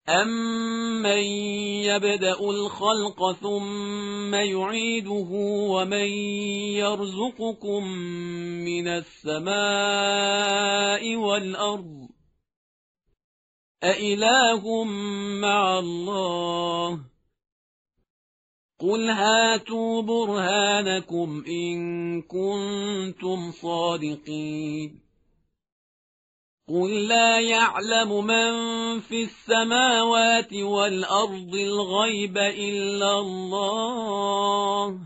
أَمَّن يَبْدَأُ الْخَلْقَ ثُمَّ يُعِيدُهُ وَمَن يَرْزُقُكُم مِّنَ السَّمَاءِ وَالْأَرْضِ أَإِلَٰهٌ مَّعَ اللَّهِ ۚ قُلْ هَاتُوا بُرْهَانَكُمْ إِن كُنتُمْ صَادِقِينَ قُل لَّا يَعْلَمُ مَن فِي السَّمَاوَاتِ وَالْأَرْضِ الْغَيْبَ إِلَّا اللَّهُ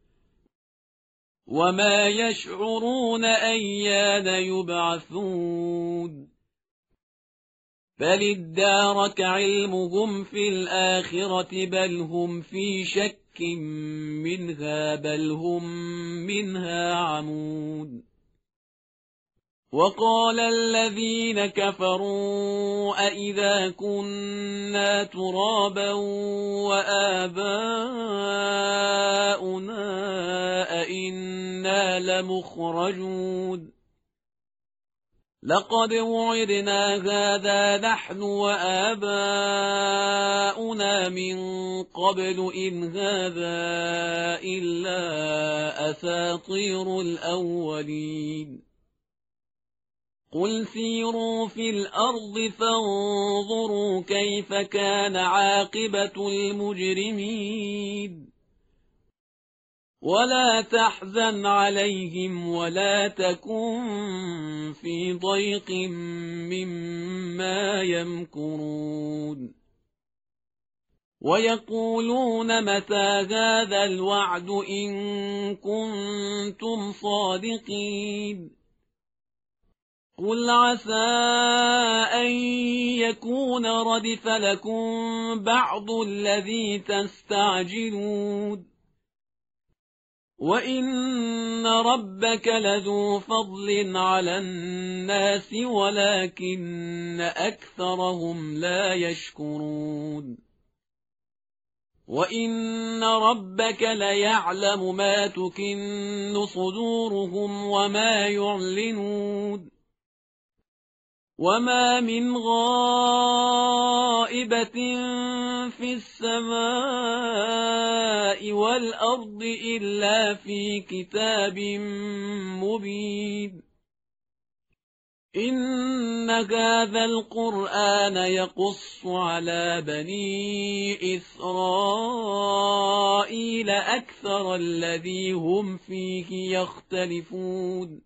وَمَا يَشْعُرُونَ أَيَّانَ يُبْعَثُونَ بَلِ ادَّارَكَ عِلْمُهُمْ فِي الْآخِرَةِ بَلْ هُمْ فِي شَكٍّ مِّنْهَا بَلْ هُم مِّنْهَا عَمُونَ وَقَالَ الَّذِينَ كَفَرُوا أَإِذَا كُنَّا تُرَابًا وَآبَاؤُنَا أَإِنَّا لَمُخْرَجُونَ لَقَدْ وُعِدْنَا هَٰذَا نَحْنُ وَآبَاؤُنَا مِن قَبْلُ إِنْ هَٰذَا إِلَّا أَسَاطِيرُ الْأَوَّلِينَ قُلْ سِيرُوا فِي الْأَرْضِ فَانظُرُوا كَيْفَ كَانَ عَاقِبَةُ الْمُجْرِمِينَ وَلَا تَحْزَنْ عَلَيْهِمْ وَلَا تَكُن فِي ضَيْقٍ مِّمَّا يَمْكُرُونَ وَيَقُولُونَ مَتَىٰ هَٰذَا الْوَعْدُ إِن كُنتُمْ صَادِقِينَ قُلْ عَسَىٰ أَن يَكُونَ رَدِفَ لَكُم بَعْضُ الَّذِي تَسْتَعْجِلُونَ وَإِنَّ رَبَّكَ لَذُو فَضْلٍ عَلَى النَّاسِ وَلَٰكِنَّ أَكْثَرَهُمْ لَا يَشْكُرُونَ وَإِنَّ رَبَّكَ لَيَعْلَمُ مَا تُكِنُّ صُدُورُهُمْ وَمَا يُعْلِنُونَ وَمَا مِنْ غَائِبَةٍ فِي السَّمَاءِ وَالْأَرْضِ إِلَّا فِي كِتَابٍ مُّبِينٍ إِنَّ هَٰذَا الْقُرْآنَ يَقُصُّ عَلَىٰ بَنِي إِسْرَائِيلَ أَكْثَرَ الَّذِي هُمْ فِيهِ يَخْتَلِفُونَ